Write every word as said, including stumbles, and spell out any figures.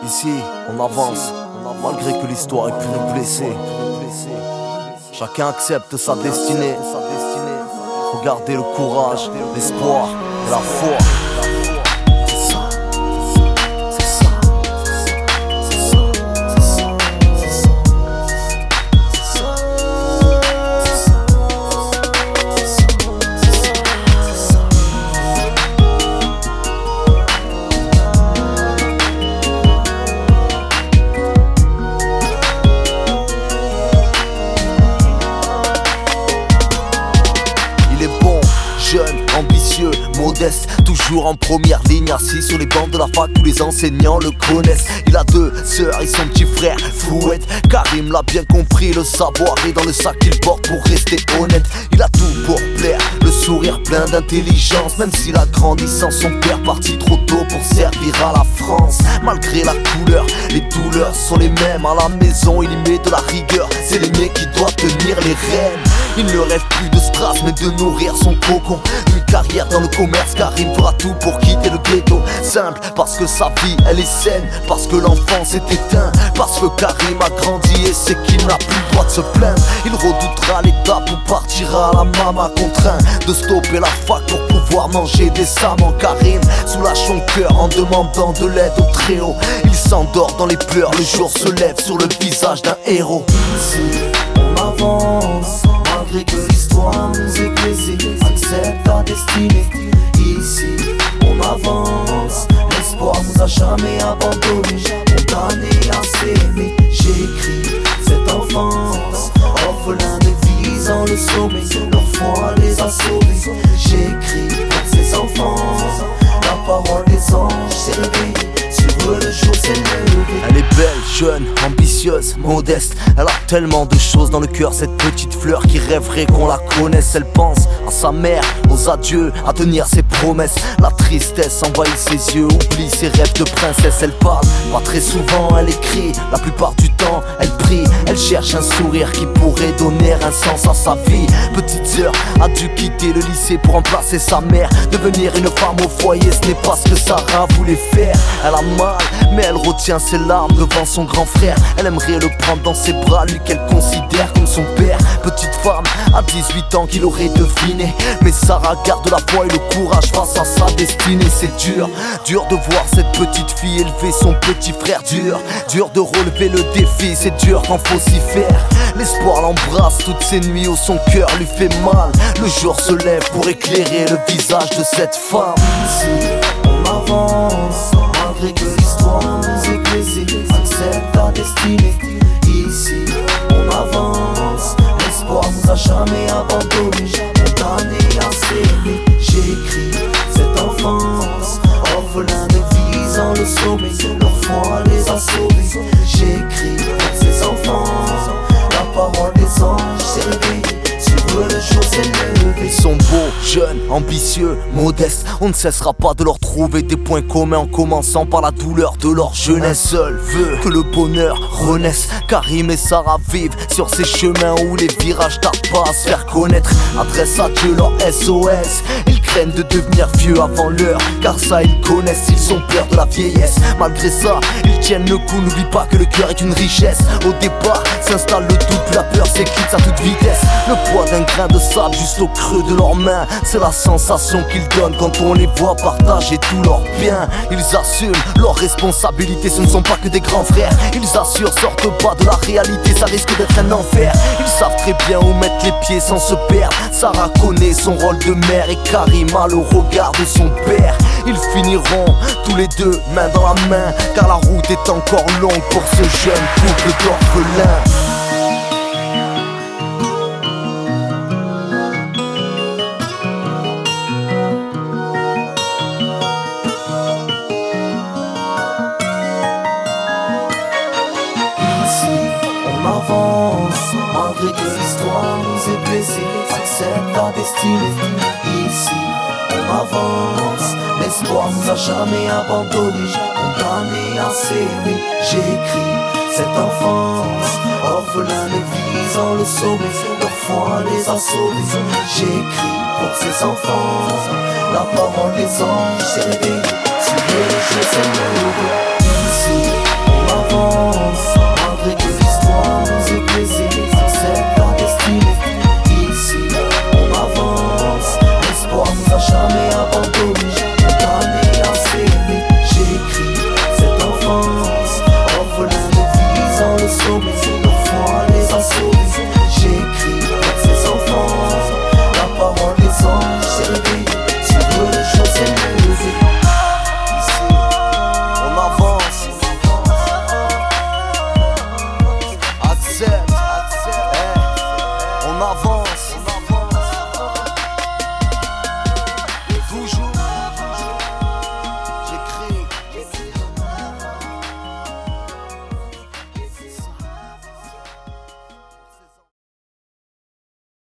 Ici, on avance, malgré que l'histoire ait pu nous blesser. Chacun accepte sa destinée. Faut garder le courage, l'espoir et la foi. Jeune, ambitieux, modeste, toujours en première ligne, assis sur les bancs de la fac, tous les enseignants le connaissent. Il a deux sœurs et son petit frère Fouette. Karim l'a bien compris, le savoir est dans le sac qu'il porte pour rester honnête. Il a tout pour plaire, le sourire plein d'intelligence, même s'il a grandi sans son père, parti trop tôt pour servir à la France. Malgré la couleur, les douleurs sont les mêmes. À la maison, il y met de la rigueur, c'est l'aîné qui doit tenir les rênes. Il ne rêve plus de strass mais de nourrir son cocon. Une carrière dans le commerce, Karim fera tout pour quitter le ghetto. Simple, parce que sa vie elle est saine, parce que l'enfance est éteinte, parce que Karim a grandi et c'est qu'il n'a plus le droit de se plaindre. Il redoutera l'étape où partira la maman, contraint de stopper la fac pour pouvoir manger décemment. Karim soulage son cœur en demandant de l'aide au très haut. Il s'endort dans les pleurs, le jour se lève sur le visage d'un héros. Ici, on avance, malgré que l'histoire nous est blessée. Accepte ta destinée. Ici, on avance, l'espoir nous a jamais abandonnés. Condamné à s'aimer, j'écris cette enfance. Orphelin de visant le sommet, leur foi les a sauvés. J'écris pour ces enfants, la parole des anges s'est réveillée. Sur eux le jour s'est levé. Elle est belle, jeune, ambitieuse, modeste. Elle a tellement de choses dans le cœur, cette petite fleur qui rêverait qu'on la connaisse. Elle pense à sa mère, aux adieux, à tenir ses promesses. La tristesse envahit ses yeux, oublie ses rêves de princesse. Elle parle, pas très souvent, elle écrit. La plupart du temps, elle prie. Elle cherche un sourire qui pourrait donner un sens à sa vie. Petite sœur a dû quitter le lycée pour remplacer sa mère. Devenir une femme au foyer, ce n'est pas ce que Sarah voulait faire. Elle a mal, mais elle retient ses larmes devant son grand frère. Elle aimerait le prendre dans ses bras, lui qu'elle considère comme son père. Petite femme à dix-huit ans qu'il aurait deviné, mais Sarah garde la foi et le courage face à sa destinée. C'est dur, dur de voir cette petite fille élever son petit frère. Dur, dur de relever le défi, c'est dur quand faut s'y faire. L'espoir l'embrasse toutes ces nuits où son cœur lui fait mal. Le jour se lève pour éclairer le visage de cette femme. Ici, on avance, malgré que l'histoire nous est blessée. Accepte ta destinée. Ici, on avance, l'espoir nous a jamais abandonnés. Condamné à s'aimer, j'écris cette enfance. Orphelin de visant le sommet, leur foi les a sauvés. J'écris pour ces enfants, la parole des anges s'est réveillée. Sur eux le jour s'est levé. Ils sont beaux, jeunes, ambitieux, modestes. On ne cessera pas de leur trouver des points communs en commençant par la douleur de leur jeunesse. Seul veut que le bonheur renaisse. Karim et Sarah vivent sur ces chemins où les virages tardent pas à se faire connaître. Adresse à Dieu leur S O S. Ils craignent de devenir vieux avant l'heure, car ça ils connaissent, ils ont peur de la vieillesse. Malgré ça, ils tiennent le coup, n'oublie pas que le cœur est une richesse. Au départ, s'installe le doute, puis la peur s'éclipse à toute vitesse. Le poids d'un grain de sable juste au creux de leurs mains, c'est la sensation qu'ils donnent quand on les voit partager tous leurs biens. Ils assument leurs responsabilités, ce ne sont pas que des grands frères. Ils assurent, sortent pas de la réalité, ça risque d'être un enfer. Ils savent très bien où mettre les pieds sans se perdre. Sarah connaît son rôle de mère et Karim a le regard de son père. Ils finiront tous les deux main dans la main, car la route est encore longue pour ce jeune couple d'orphelins. Avance, malgré que l'histoire nous est blessée. Accepte ta destinée. Ici, on avance, l'espoir nous a jamais abandonnés. Condamné à s'aimer, j'écris cette enfance. Orphelin de visant le sommet, leur foi les a sauvés. J'écris pour ces enfants, la parole des anges s'est réveillée.